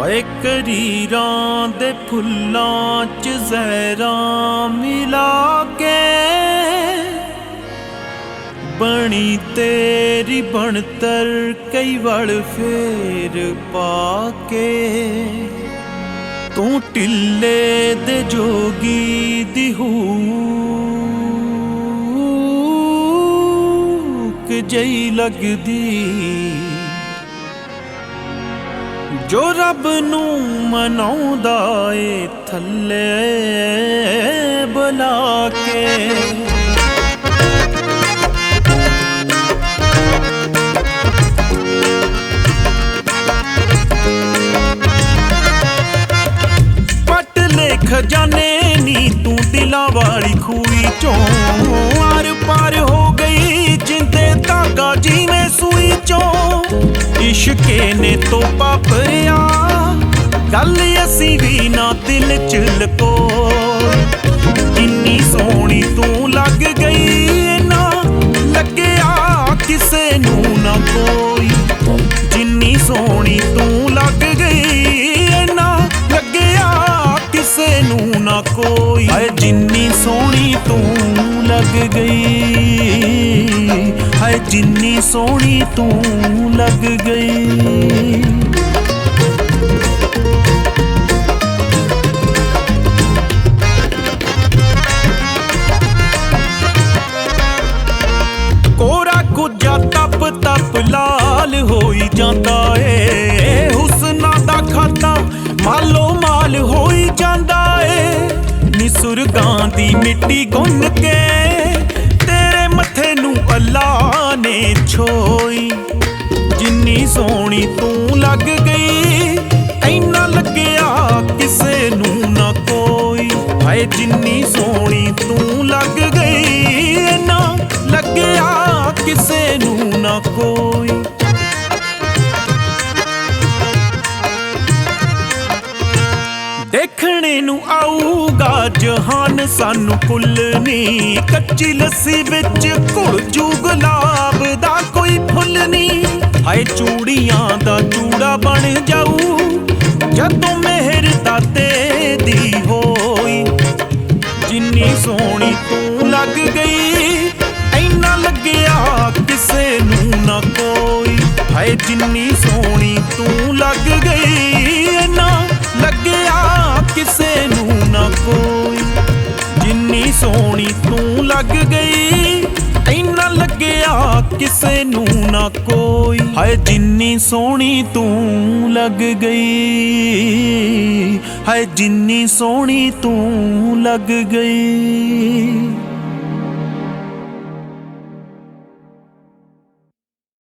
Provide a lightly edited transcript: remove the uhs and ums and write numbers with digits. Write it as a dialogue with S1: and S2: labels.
S1: ਓਏ ਕਰੀਰਾਂ ਦੇ ਫੁੱਲਾਂ 'ਚ ਜ਼ਹਿਰਾਂ ਮਿਲਾ ਕੇ ਬਣੀ ਤੇਰੀ ਬਣਤਰ ਕਈ ਵਲ ਫੇਰ ਪਾ ਕੇ। ਤੂੰ ਢਿੱਲੇ ਦੇ ਜੋਗੀ ਦੀ ਹੂਕ ਜਈ ਲੱਗਦੀ ਜੋ ਰੱਬ ਨੂੰ ਮਨਾਉਂਦਾ ਏ ਥੱਲੇ ਬੁਲਾ ਕੇ। ਪੱਟ ਲੈ ਖਜ਼ਾਨੇ ਨੀ ਤੂੰ ਦਿਲਾਂ ਵਾਲੀ ਖੂਹੀ ਚੋਂ ਆਰ ਪਾਰ ਹੋ ਗਈ ਜਿੰਦੇ ਧਾਗਾ ਜਿਵੇਂ ਸੂਈ ਚੋਂ। ਇਸ਼ਕੇ ਨੇ ਤੋਪਾ ਭਰਿਆ ਗੱਲ ਅਸੀਂ ਵੀ ਨਾ ਦਿਲ ਚ ਲਕੋ। ਇੰਨੀ ਸੋਹਣੀ ਤੂੰ ਲੱਗ ਗਈ ਨਾ ਲੱਗਿਆ ਕਿਸੇ ਨੂੰ ਨਾ ਕੋਈ। ਜਿੰਨੀ ਸੋਹਣੀ ਤੂੰ ਲੱਗ ਗਈ ਨਾ ਲੱਗਿਆ ਕਿਸੇ ਨੂੰ ਨਾ ਕੋਈ। ਹਾਏ ਜਿੰਨੀ ਸੋਹਣੀ ਤੂੰ ਲੱਗ ਗਈ, ਹਾਏ ਜਿੰਨੀ ਸੋਹਣੀ ਤੂੰ ਲੱਗ ਗਈ। ਕੋਰਾ ਕੁਝਾ ਤਪ ਤਪ ਲਾਲ ਹੋਈ ਜਾਂਦਾ ਏ। ਹੁਸਨਾਂ ਦਾ ਖਾਤਾ ਮਾਲੋ ਮਾਲ ਹੋਈ ਜਾਂਦਾ ਏ। ਨੀ ਸੁਰਗਾਂ ਦੀ ਮਿੱਟੀ ਗੁੰਨ ਕੇ ਤੇਰੇ ਮੱਥੇ ਨੂੰ ਅੱਲਾ ਨੇ ਛੋਈ। ਜਿੰਨੀ ਸੋਹਣੀ ਤੂੰ ਲੱਗ ਗਈ ਐਨਾ ਲੱਗਿਆ ਕਿਸੇ ਨੂੰ ਨਾ ਕੋਈ। ਹਾਏ ਜਿੰਨੀ ਸੋਹਣੀ ਤੂੰ ਲੱਗ ਗਈ ਐਨਾ ਲੱਗਿਆ ਕਿਸੇ ਨੂੰ ਨਾ ਕੋਈ। ਦੇਖਣੇ ਨੂੰ ਆਊਗਾ ਜਹਾਨ ਸਾਨੂੰ ਭੁੱਲਣੀ। ਕੱਚੀ ਲੱਸੀ ਵਿੱਚ ਘੁਲ ਜੂ ਗੁਲਾਬ ਦਾ ਕੋਈ ਫੁੱਲ ਨੀ। ਹਾਏ ਚੂੜੀਆਂ ਦਾ ਚੂੜਾ ਬਣ ਜਾਊ ਜਦੋਂ ਮਿਹਰ ਦਾਤੇ ਦੀ ਹੋਈ। ਜਿੰਨੀ ਸੋਹਣੀ ਤੂੰ ਲੱਗ ਗਈ ਐਨਾ ਲੱਗਿਆ ਕਿਸੇ ਨੂੰ ਨਾ ਕੋਈ। ਹਾਏ ਜਿੰਨੀ ਸੋਹਣੀ ਤੂੰ ਲੱਗ ਗਈ ਐਨਾ ਲੱਗਿਆ ਕਿਸੇ ਨੂੰ ਨਾ ਕੋਈ। ਜਿੰਨੀ ਸੋਹਣੀ ਤੂੰ ਲੱਗ ਗਈ ਐਨਾ ਲੱਗਿਆ ਕਿਸੇ ਨੂੰ ਨਾ ਕੋਈ। ਹਾਏ ਜਿੰਨੀ ਸੋਹਣੀ ਤੂੰ ਲੱਗ ਗਈ, ਹਾਏ ਜਿੰਨੀ ਸੋਹਣੀ ਤੂੰ ਲੱਗ ਗਈ।